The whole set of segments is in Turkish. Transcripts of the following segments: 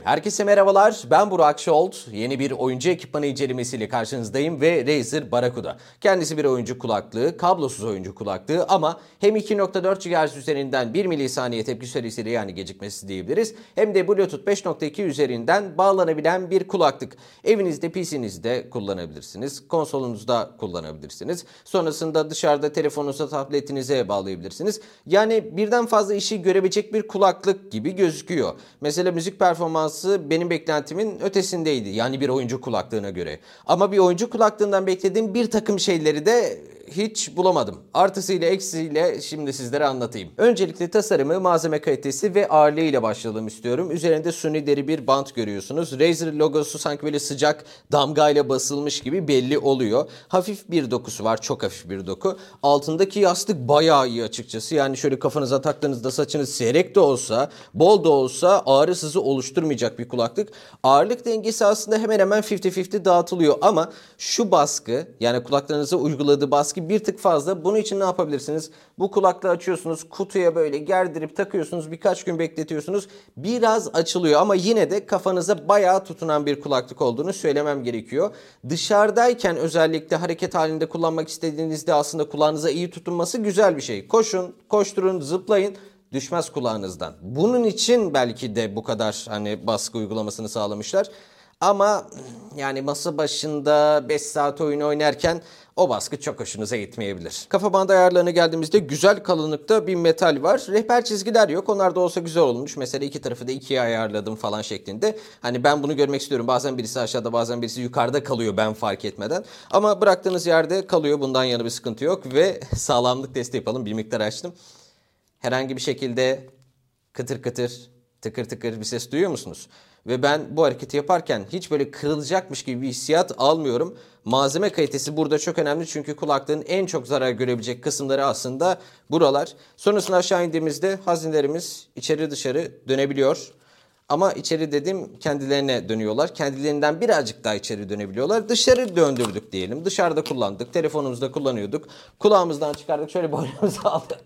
Herkese merhabalar, ben Burak Şolt. Yeni bir oyuncu ekipmanı incelemesiyle karşınızdayım ve Razer Barracuda. Kendisi bir oyuncu kulaklığı, kablosuz oyuncu kulaklığı ama hem 2.4 GHz üzerinden 1 milisaniye tepki süresiyle yani gecikmesi diyebiliriz. Hem de Bluetooth 5.2 üzerinden bağlanabilen bir kulaklık. Evinizde, PC'nizde kullanabilirsiniz, konsolunuzda kullanabilirsiniz. Sonrasında dışarıda telefonunuza, tabletinize bağlayabilirsiniz. Yani birden fazla işi görebilecek bir kulaklık gibi gözüküyor. Mesela müzik performansı benim beklentimin ötesindeydi. Yani bir oyuncu kulaklığına göre. Ama bir oyuncu kulaklığından beklediğim bir takım şeyleri de hiç bulamadım. Artısıyla eksiğiyle şimdi sizlere anlatayım. Öncelikle tasarımı, malzeme kalitesi ve ağırlığı ile başlayalım istiyorum. Üzerinde suni deri bir bant görüyorsunuz. Razer logosu sanki böyle sıcak damgayla basılmış gibi belli oluyor. Hafif bir dokusu var. Çok hafif bir doku. Altındaki yastık bayağı iyi açıkçası. Yani şöyle kafanıza taktığınızda saçınız seyrek de olsa, bol da olsa ağrı sızı oluşturmayacak bir kulaklık. Ağırlık dengesi aslında hemen hemen 50-50 dağıtılıyor ama şu baskı, yani kulaklarınıza uyguladığı baskı bir tık fazla. Bunun için ne yapabilirsiniz? Bu kulaklığı açıyorsunuz, kutuya böyle gerdirip takıyorsunuz, birkaç gün bekletiyorsunuz. Biraz açılıyor ama yine de kafanıza bayağı tutunan bir kulaklık olduğunu söylemem gerekiyor. Dışarıdayken özellikle hareket halinde kullanmak istediğinizde aslında kulağınıza iyi tutunması güzel bir şey. Koşun, koşturun, zıplayın. Düşmez kulağınızdan. Bunun için belki de bu kadar baskı uygulamasını sağlamışlar. Ama yani masa başında 5 saat oyun oynarken o baskı çok hoşunuza gitmeyebilir. Kafa bandı ayarlarına geldiğimizde güzel kalınlıkta bir metal var. Rehber çizgiler yok. Onlar da olsa güzel olmuş. Mesela iki tarafı da ikiye ayarladım falan şeklinde. Hani ben bunu görmek istiyorum. Bazen birisi aşağıda, bazen birisi yukarıda kalıyor ben fark etmeden. Ama bıraktığınız yerde kalıyor. Bundan yana bir sıkıntı yok ve sağlamlık testi yapalım. Bir miktar açtım. Herhangi bir şekilde kıtır kıtır, tıkır tıkır bir ses duyuyor musunuz? Ve ben bu hareketi yaparken hiç böyle kırılacakmış gibi bir hissiyat almıyorum. Malzeme kalitesi burada çok önemli çünkü kulaklığın en çok zarar görebilecek kısımları aslında buralar. Sonrasında aşağı indiğimizde hazinelerimiz içeri dışarı dönebiliyor. Ama içeri dedim kendilerine dönüyorlar. Kendilerinden birazcık daha içeri dönebiliyorlar. Dışarı döndürdük diyelim. Dışarıda kullandık. Telefonumuzda kullanıyorduk. Kulağımızdan çıkardık. Şöyle boynumuzu aldık.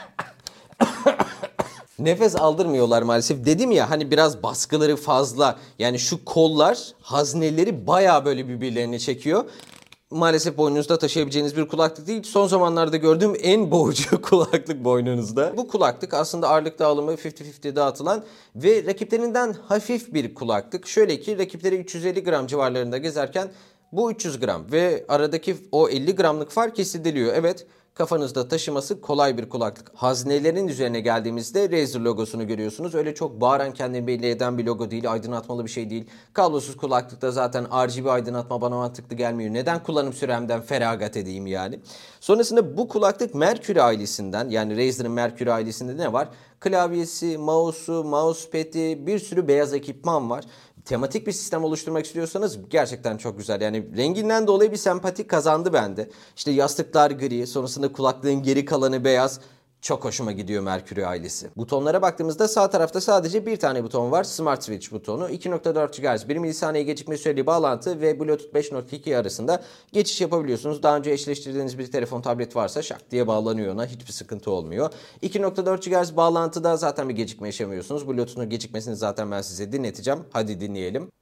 Nefes aldırmıyorlar maalesef. Dedim ya hani biraz baskıları fazla. Yani şu kollar hazneleri bayağı böyle birbirlerine çekiyor. Maalesef boynunuzda taşıyabileceğiniz bir kulaklık değil. Son zamanlarda gördüğüm en boğucu kulaklık boynunuzda. Bu kulaklık aslında ağırlık dağılımı 50-50 dağıtılan ve rakiplerinden hafif bir kulaklık. Şöyle ki rakipleri 350 gram civarlarında gezerken bu 300 gram ve aradaki o 50 gramlık fark hissediliyor. Evet, kafanızda taşıması kolay bir kulaklık. Haznelerin üzerine geldiğimizde Razer logosunu görüyorsunuz. Öyle çok bağıran kendini belli eden bir logo değil. Aydınlatmalı bir şey değil. Kablosuz kulaklıkta zaten RGB aydınlatma bana mantıklı gelmiyor. Neden kullanım süremden feragat edeyim yani? Sonrasında bu kulaklık Mercury ailesinden, yani Razer'ın Mercury ailesinde ne var? Klavyesi, mouse'u, mousepad'i, bir sürü beyaz ekipman var. Tematik bir sistem oluşturmak istiyorsanız gerçekten çok güzel. Yani renginden dolayı bir sempati kazandı bende. İşte yastıklar gri, sonrasında kulaklığın geri kalanı beyaz. Çok hoşuma gidiyor Mercury ailesi. Butonlara baktığımızda sağ tarafta sadece bir tane buton var. Smart Switch butonu. 2.4 GHz 1 milisaniye gecikme süreli bağlantı ve Bluetooth 5.2 arasında geçiş yapabiliyorsunuz. Daha önce eşleştirdiğiniz bir telefon, tablet varsa şak diye bağlanıyor ona. Hiçbir sıkıntı olmuyor. 2.4 GHz bağlantıda zaten bir gecikme yaşamıyorsunuz. Bluetooth'un gecikmesini zaten ben size dinleteceğim. Hadi dinleyelim.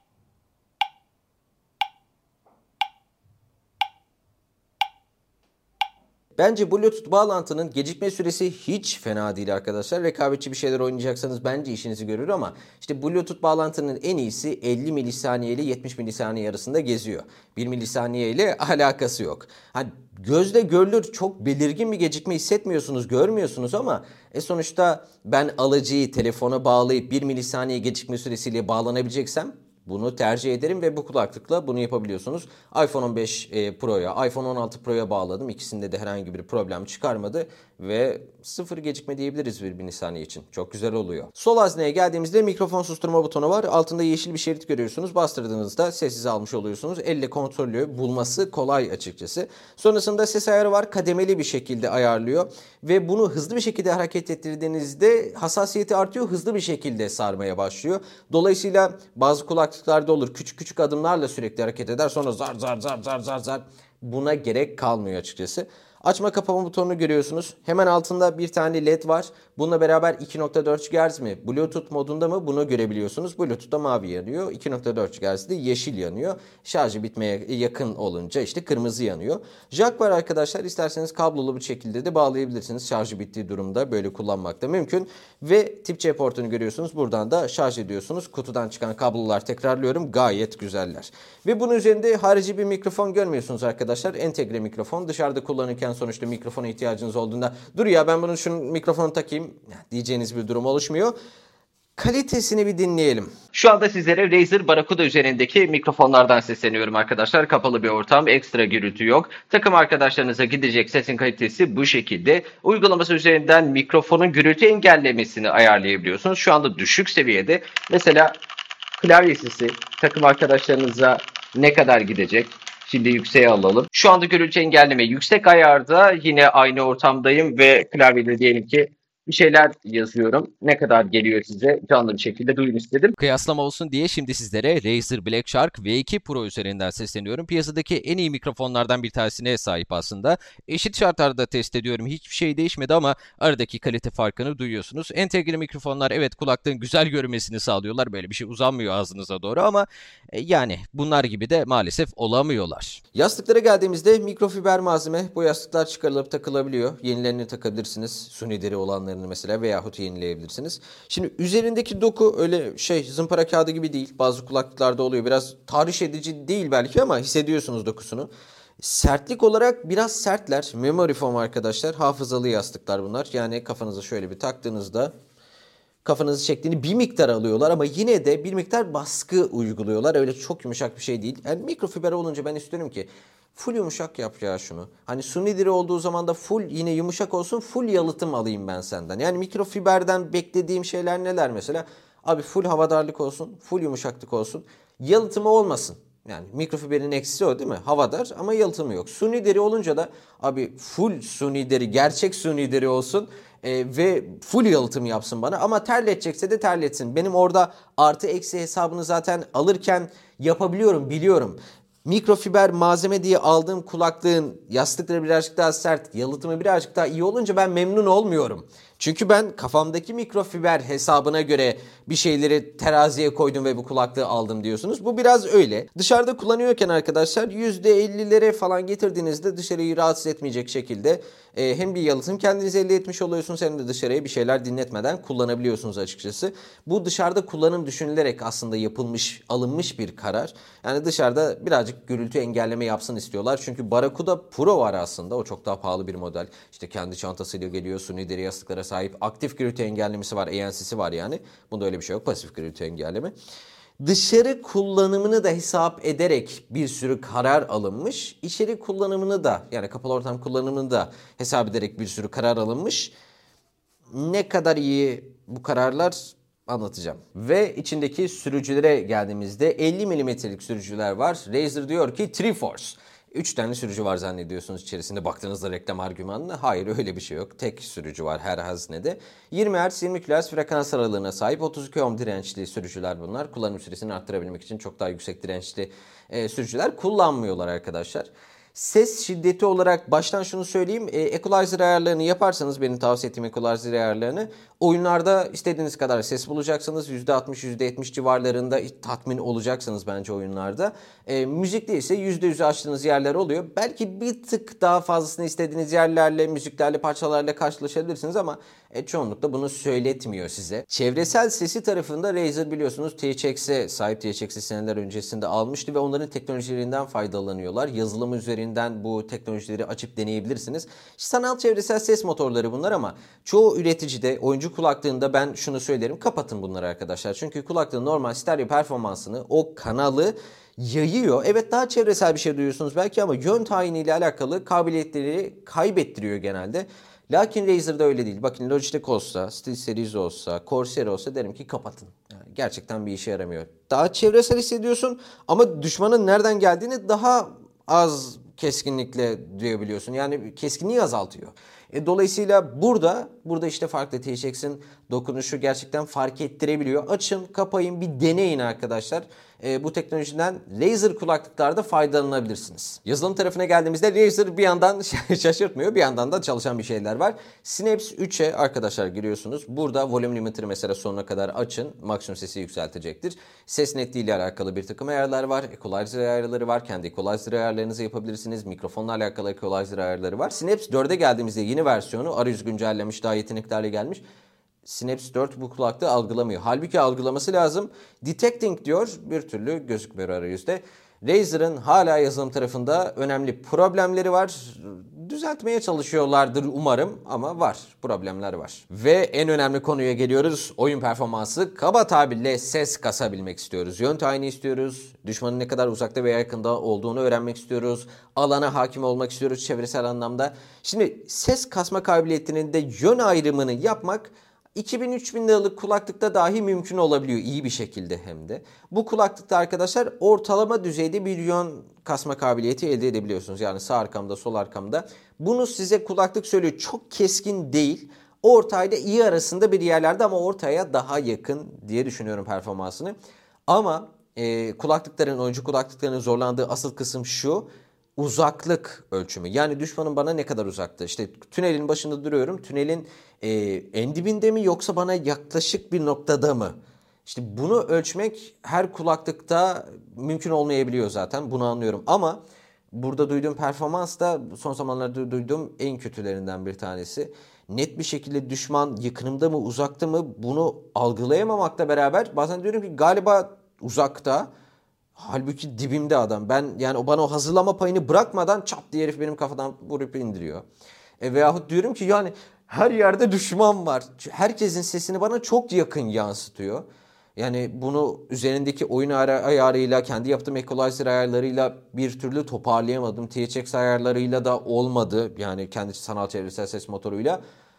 Bence Bluetooth bağlantının gecikme süresi hiç fena değil arkadaşlar. Rekabetçi bir şeyler oynayacaksanız bence işinizi görür ama işte Bluetooth bağlantının en iyisi 50 milisaniye ile 70 milisaniye arasında geziyor. 1 milisaniye ile alakası yok. Hani gözle görülür çok belirgin bir gecikme hissetmiyorsunuz, görmüyorsunuz ama sonuçta ben alıcıyı telefona bağlayıp 1 milisaniye gecikme süresiyle bağlanabileceksem bunu tercih ederim ve bu kulaklıkla bunu yapabiliyorsunuz. iPhone 15 Pro'ya, iPhone 16 Pro'ya bağladım. İkisinde de herhangi bir problem çıkarmadı ve sıfır gecikme diyebiliriz bir milisaniye için. Çok güzel oluyor. Sol hazneye geldiğimizde mikrofon susturma butonu var. Altında yeşil bir şerit görüyorsunuz. Bastırdığınızda sessize almış oluyorsunuz. Elle kontrollü, bulması kolay açıkçası. Sonrasında ses ayarı var. Kademeli bir şekilde ayarlıyor ve bunu hızlı bir şekilde hareket ettirdiğinizde hassasiyeti artıyor. Hızlı bir şekilde sarmaya başlıyor. Dolayısıyla bazı kulaklıklarda olur. Küçük küçük adımlarla sürekli hareket eder. Sonra zar zar zar zar zar zar. Buna gerek kalmıyor açıkçası. Açma kapama butonunu görüyorsunuz. Hemen altında bir tane led var. Bununla beraber 2.4 GHz mi? Bluetooth modunda mı? Bunu görebiliyorsunuz. Bluetooth'ta mavi yanıyor. 2.4 GHz'de yeşil yanıyor. Şarjı bitmeye yakın olunca işte kırmızı yanıyor. Jack var arkadaşlar. İsterseniz kablolu bir şekilde de bağlayabilirsiniz. Şarjı bittiği durumda böyle kullanmak da mümkün. Ve tip C portunu görüyorsunuz. Buradan da şarj ediyorsunuz. Kutudan çıkan kablolar, tekrarlıyorum, gayet güzeller. Ve bunun üzerinde harici bir mikrofon görmüyorsunuz arkadaşlar. Entegre mikrofon. Dışarıda kullanırken sonuçta mikrofona ihtiyacınız olduğunda dur ya ben bunun şunun mikrofonu takayım diyeceğiniz bir durum oluşmuyor. Kalitesini bir dinleyelim. Şu anda sizlere Razer Barracuda üzerindeki mikrofonlardan sesleniyorum arkadaşlar. Kapalı bir ortam, ekstra gürültü yok. Takım arkadaşlarınıza gidecek sesin kalitesi bu şekilde. Uygulaması üzerinden mikrofonun gürültü engellemesini ayarlayabiliyorsunuz. Şu anda düşük seviyede. Mesela klavye sesi takım arkadaşlarınıza ne kadar gidecek? Şimdi yükseğe alalım. Şu anda gürültü engelleme yüksek ayarda. Yine aynı ortamdayım ve klavyede diyelim ki bir şeyler yazıyorum. Ne kadar geliyor size? Canlı bir şekilde duyun istedim. Kıyaslama olsun diye şimdi sizlere Razer Black Shark V2 Pro üzerinden sesleniyorum. Piyasadaki en iyi mikrofonlardan bir tanesine sahip aslında. Eşit şartlarda test ediyorum. Hiçbir şey değişmedi ama aradaki kalite farkını duyuyorsunuz. Entegre mikrofonlar evet kulaklığın güzel görünmesini sağlıyorlar. Böyle bir şey uzanmıyor ağzınıza doğru ama yani bunlar gibi de maalesef olamıyorlar. Yastıklara geldiğimizde mikrofiber malzeme. Bu yastıklar çıkarılıp takılabiliyor. Yenilerini takabilirsiniz. Suni deri olanlarını mesela veyahut yenileyebilirsiniz. Şimdi üzerindeki doku öyle zımpara kağıdı gibi değil. Bazı kulaklıklarda oluyor. Biraz tahriş edici değil belki ama hissediyorsunuz dokusunu. Sertlik olarak biraz sertler. Memory foam arkadaşlar. Hafızalı yastıklar bunlar. Yani kafanıza şöyle bir taktığınızda kafanızı çektiğini bir miktar alıyorlar ama yine de bir miktar baskı uyguluyorlar. Öyle çok yumuşak bir şey değil. Yani mikrofiber olunca ben istiyorum ki full yumuşak yap ya şunu. Hani suni deri olduğu zaman da full yine yumuşak olsun, full yalıtım alayım ben senden. Yani mikrofiberden beklediğim şeyler neler mesela? Abi full havadarlık olsun, full yumuşaklık olsun. Yalıtımı olmasın. Yani mikrofiberin eksisi o değil mi? Havadar ama yalıtımı yok. Suni deri olunca da abi full suni deri, gerçek suni deri olsun ve full yalıtım yapsın bana. Ama terletecekse de terletsin. Benim orada artı eksi hesabını zaten alırken yapabiliyorum, biliyorum. Mikrofiber malzeme diye aldığım kulaklığın yastıkları birazcık daha sert, yalıtımı birazcık daha iyi olunca ben memnun olmuyorum. Çünkü ben kafamdaki mikrofiber hesabına göre bir şeyleri teraziye koydum ve bu kulaklığı aldım diyorsunuz. Bu biraz öyle. Dışarıda kullanıyorken arkadaşlar %50'lere falan getirdiğinizde dışarıyı rahatsız etmeyecek şekilde hem bir yalıtım kendiniz elde etmiş oluyorsunuz hem de dışarıya bir şeyler dinletmeden kullanabiliyorsunuz açıkçası. Bu dışarıda kullanım düşünülerek aslında yapılmış, alınmış bir karar. Yani dışarıda birazcık gürültü engelleme yapsın istiyorlar. Çünkü Barracuda Pro var aslında. O çok daha pahalı bir model. İşte kendi çantasıyla geliyor. Suni deri yastıklara sahip. Aktif gürültü engellemesi var. ANS'si var yani. Bunda öyle bir şey yok. Pasif gürültü engelleme. Dışarı kullanımını da hesap ederek bir sürü karar alınmış. İçeri kullanımını da yani kapalı ortam kullanımını da hesap ederek bir sürü karar alınmış. Ne kadar iyi bu kararlar anlatacağım. Ve içindeki sürücülere geldiğimizde 50 milimetrelik sürücüler var. Razer diyor ki Triforce. 3 tane sürücü var zannediyorsunuz içerisinde baktığınızda reklam argümanına. Hayır öyle bir şey yok. Tek sürücü var her haznede. 20 Hz 20 kHz frekans aralığına sahip 32 ohm dirençli sürücüler bunlar. Kullanım süresini arttırabilmek için çok daha yüksek dirençli sürücüler kullanmıyorlar arkadaşlar. Ses şiddeti olarak baştan şunu söyleyeyim. Equalizer ayarlarını yaparsanız benim tavsiye ettiğim equalizer ayarlarını oyunlarda istediğiniz kadar ses bulacaksınız. %60 %70 civarlarında tatmin olacaksınız bence oyunlarda. Müzikte ise %100'ü açtığınız yerler oluyor. Belki bir tık daha fazlasını istediğiniz yerlerle, müziklerle, parçalarla karşılaşabilirsiniz ama çoğunlukla bunu söyletmiyor size. Çevresel sesi tarafında Razer biliyorsunuz THX'e sahip. THX'i seneler öncesinde almıştı ve onların teknolojilerinden faydalanıyorlar. Yazılım üzerinden bu teknolojileri açıp deneyebilirsiniz. Sanal çevresel ses motorları bunlar ama çoğu üreticide oyuncu kulaklığında ben şunu söylerim, kapatın bunları arkadaşlar. Çünkü kulaklığın normal stereo performansını, o kanalı yayıyor. Evet daha çevresel bir şey duyuyorsunuz belki ama yön tayiniyle alakalı kabiliyetleri kaybettiriyor genelde. Lakin Razer'da öyle değil. Bakın Logitech olsa, SteelSeries olsa, Corsair olsa derim ki kapatın. Yani gerçekten bir işe yaramıyor. Daha çevresel hissediyorsun ama düşmanın nereden geldiğini daha az keskinlikle duyabiliyorsun. Yani keskinliği azaltıyor. Dolayısıyla burada işte farklı THX'in dokunuşu gerçekten fark ettirebiliyor. Açın, kapayın, bir deneyin arkadaşlar. Bu teknolojiden Razer kulaklıklarda faydalanabilirsiniz. Yazılım tarafına geldiğimizde Razer bir yandan şaşırtmıyor, bir yandan da çalışan bir şeyler var. Synapse 3'e arkadaşlar giriyorsunuz. Burada volume limiter'ı mesela sonuna kadar açın. Maksimum sesi yükseltecektir. Ses netliği ile alakalı bir takım ayarlar var. Equalizer ayarları var. Kendi equalizer ayarlarınızı yapabilirsiniz. Mikrofonla alakalı equalizer ayarları var. Synapse 4'e geldiğimizde yeni versiyonu arayüz güncellenmiş, daha yetenekli hale gelmiş. Synapse 4 bu kulaklığı algılamıyor. Halbuki algılaması lazım. Detecting diyor, bir türlü gözükmüyor arayüzde. Razer'ın hala yazılım tarafında önemli problemleri var. Düzeltmeye çalışıyorlardır umarım ama var. Problemler var. Ve en önemli konuya geliyoruz. Oyun performansı. Kaba tabirle ses kasabilmek istiyoruz. Yön tayini istiyoruz. Düşmanın ne kadar uzakta veya yakında olduğunu öğrenmek istiyoruz. Alana hakim olmak istiyoruz çevresel anlamda. Şimdi ses kasma kabiliyetinin de yön ayrımını yapmak 2000-3000 liralık kulaklıkta dahi mümkün olabiliyor, iyi bir şekilde hem de. Bu kulaklıkta arkadaşlar ortalama düzeyde bir yön kasma kabiliyeti elde edebiliyorsunuz. Yani sağ arkamda, sol arkamda. Bunu size kulaklık söylüyor. Çok keskin değil. Ortayla iyi arasında bir yerlerde ama ortaya daha yakın diye düşünüyorum performansını. Ama kulaklıkların, oyuncu kulaklıklarının zorlandığı asıl kısım şu: uzaklık ölçümü. Yani düşmanın bana ne kadar uzakta? İşte tünelin başında duruyorum. Tünelin en dibinde mi yoksa bana yaklaşık bir noktada mı? İşte bunu ölçmek her kulaklıkta mümkün olmayabiliyor zaten. Bunu anlıyorum ama burada duyduğum performans da son zamanlarda duyduğum en kötülerinden bir tanesi. Net bir şekilde düşman yakınımda mı uzakta mı bunu algılayamamakla beraber bazen diyorum ki galiba uzakta. Halbuki dibimde adam. Ben yani o bana o hazırlama payını bırakmadan çat diye herif benim kafadan vurup indiriyor. Veyahut diyorum ki yani her yerde düşman var. Herkesin sesini bana çok yakın yansıtıyor. Yani bunu üzerindeki oyun ayarıyla, kendi yaptığım equalizer ayarlarıyla bir türlü toparlayamadım. THX ayarlarıyla da olmadı. Yani kendi sanal çevresel ses motoruyla.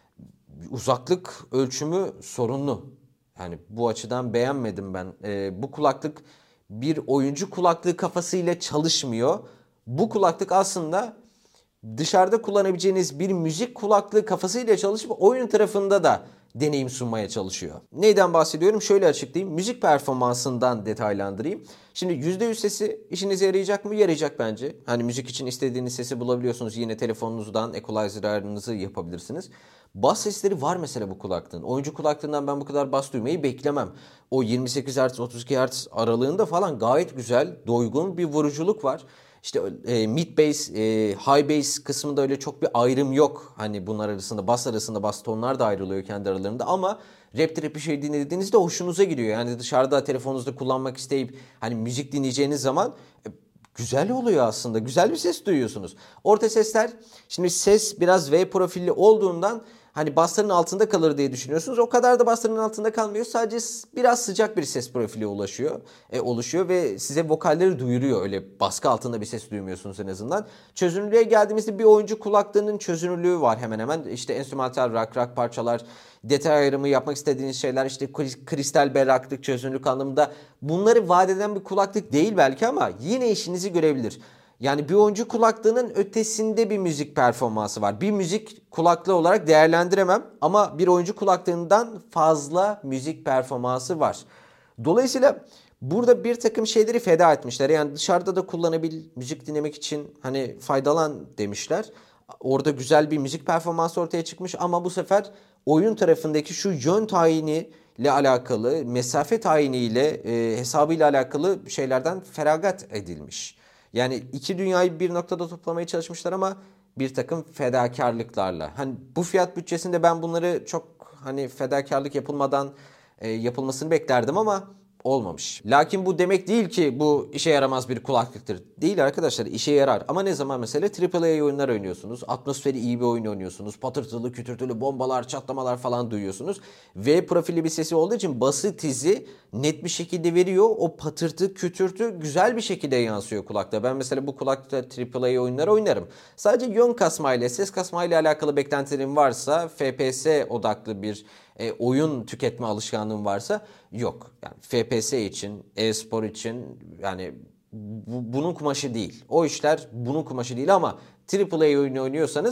Uzaklık ölçümü sorunlu. Yani bu açıdan beğenmedim ben. Bu kulaklık bir oyuncu kulaklığı kafasıyla çalışmıyor. Bu kulaklık aslında dışarıda kullanabileceğiniz bir müzik kulaklığı kafasıyla çalışıp oyun tarafında da deneyim sunmaya çalışıyor. Neyden bahsediyorum? Şöyle açıklayayım. Müzik performansından detaylandırayım. Şimdi %100 sesi işinize yarayacak mı? Yarayacak bence. Hani müzik için istediğiniz sesi bulabiliyorsunuz. Yine telefonunuzdan equalizer ayarınızı yapabilirsiniz. Bas sesleri var mesela bu kulaklığın. Oyuncu kulaklığından ben bu kadar bas duymayı beklemem. O 28 Hz 32 Hz aralığında falan gayet güzel, doygun bir vuruculuk var. İşte mid bass, high bass kısmında öyle çok bir ayrım yok. Hani bunlar arasında, bas arasında bas tonlar da ayrılıyor kendi aralarında ama rap trap bir şey dinlediğinizde hoşunuza gidiyor. Yani dışarıda telefonunuzda kullanmak isteyip hani müzik dinleyeceğiniz zaman güzel oluyor aslında. Güzel bir ses duyuyorsunuz. Orta sesler, şimdi ses biraz V profilli olduğundan hani basların altında kalır diye düşünüyorsunuz. O kadar da basların altında kalmıyor. Sadece biraz sıcak bir ses profili oluşuyor ve size vokalleri duyuruyor. Öyle baskı altında bir ses duymuyorsunuz en azından. Çözünürlüğe geldiğimizde bir oyuncu kulaklığının çözünürlüğü var hemen hemen. İşte enstrümantal rock parçalar, detay ayrımı yapmak istediğiniz şeyler, işte kristal berraklık, çözünürlük anlamında bunları vaat eden bir kulaklık değil belki ama yine işinizi görebilir. Yani bir oyuncu kulaklığının ötesinde bir müzik performansı var. Bir müzik kulaklığı olarak değerlendiremem ama bir oyuncu kulaklığından fazla müzik performansı var. Dolayısıyla burada bir takım şeyleri feda etmişler. Yani dışarıda da müzik dinlemek için hani faydalan demişler. Orada güzel bir müzik performansı ortaya çıkmış ama bu sefer oyun tarafındaki şu yön tayini ile alakalı, mesafe tayiniyle hesabıyla alakalı şeylerden feragat edilmiş. Yani iki dünyayı bir noktada toplamaya çalışmışlar ama bir takım fedakarlıklarla. Hani bu fiyat bütçesinde ben bunları çok hani fedakarlık yapılmadan yapılmasını beklerdim ama olmamış. Lakin bu demek değil ki bu işe yaramaz bir kulaklıktır. Değil arkadaşlar, işe yarar. Ama ne zaman mesela AAA oyunlar oynuyorsunuz. Atmosferi iyi bir oyun oynuyorsunuz. Patırtılı, kütürtülü bombalar, çatlamalar falan duyuyorsunuz. V profili bir sesi olduğu için bası tizi net bir şekilde veriyor. O patırtı, kütürtü güzel bir şekilde yansıyor kulakta. Ben mesela bu kulakta AAA oyunlar oynarım. Sadece yön kasmayla, ses kasmayla alakalı beklentilerim varsa, FPS odaklı bir oyun tüketme alışkanlığım varsa yok. Yani FPS için, e-spor için yani bunun kumaşı değil. O işler bunun kumaşı değil ama AAA oyunu oynuyorsanız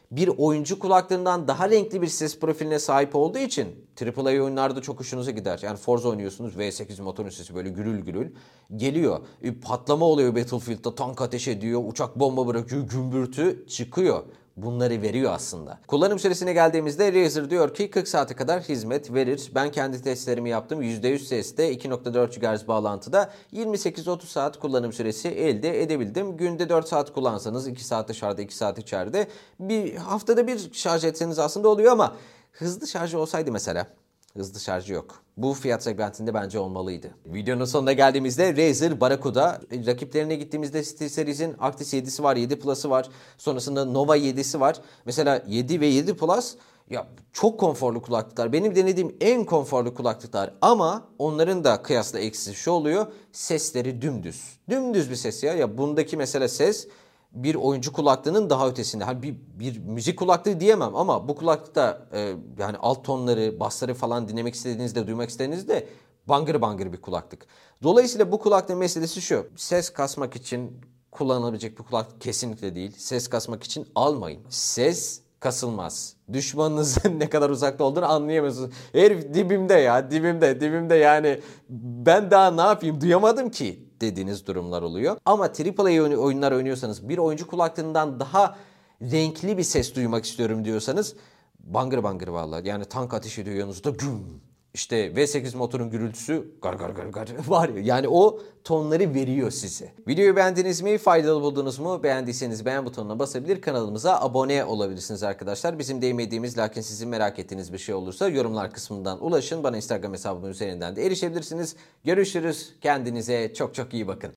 bir oyuncu kulaklığından daha renkli bir ses profiline sahip olduğu için AAA oyunlarda çok hoşunuza gider. Yani Forza oynuyorsunuz, V8 motorun sesi böyle gürül gürül geliyor. Patlama oluyor Battlefield'da, tank ateş ediyor, uçak bomba bırakıyor, gümbürtü çıkıyor. Bunları veriyor aslında. Kullanım süresine geldiğimizde Razer diyor ki 40 saate kadar hizmet verir. Ben kendi testlerimi yaptım. %100 seste 2.4 GHz bağlantıda 28-30 saat kullanım süresi elde edebildim. Günde 4 saat kullansanız 2 saat dışarıda 2 saat içeride. Bir haftada bir şarj etseniz aslında oluyor ama hızlı şarjı olsaydı mesela. Hızlı şarjı yok. Bu fiyat segmentinde bence olmalıydı. Videonun sonuna geldiğimizde Razer Barracuda. Rakiplerine gittiğimizde SteelSeries'in Actis 7'si var, 7 Plus'ı var. Sonrasında Nova 7'si var. Mesela 7 ve 7 Plus ya çok konforlu kulaklıklar. Benim denediğim en konforlu kulaklıklar ama onların da kıyasla eksisi şu oluyor. Sesleri dümdüz. Dümdüz bir ses ya. Ya bundaki mesela ses bir oyuncu kulaklığının daha ötesinde. Hani bir müzik kulaklığı diyemem ama bu kulaklıkta yani alt tonları, bassları falan dinlemek istediğinizde, duymak istediğinizde bangır bangır bir kulaklık. Dolayısıyla bu kulaklığın meselesi şu. Ses kasmak için kullanılabilecek bir kulaklık kesinlikle değil. Ses kasmak için almayın. Ses kasılmaz. Düşmanınızın ne kadar uzakta olduğunu anlayamıyorsunuz. Herif dibimde ya, dibimde yani ben daha ne yapayım duyamadım ki dediğiniz durumlar oluyor. Ama AAA oyunlar oynuyorsanız bir oyuncu kulaklığından daha renkli bir ses duymak istiyorum diyorsanız bangır bangır vallahi. Yani tank ateş ediyor yanınızda güm. İşte V8 motorun gürültüsü gar gar gar gar var ya. Yani o tonları veriyor size. Videoyu beğendiniz mi? Faydalı buldunuz mu? Beğendiyseniz beğen butonuna basabilir. Kanalımıza abone olabilirsiniz arkadaşlar. Bizim değmediğimiz lakin sizin merak ettiğiniz bir şey olursa yorumlar kısmından ulaşın. Bana Instagram hesabım üzerinden de erişebilirsiniz. Görüşürüz. Kendinize çok çok iyi bakın.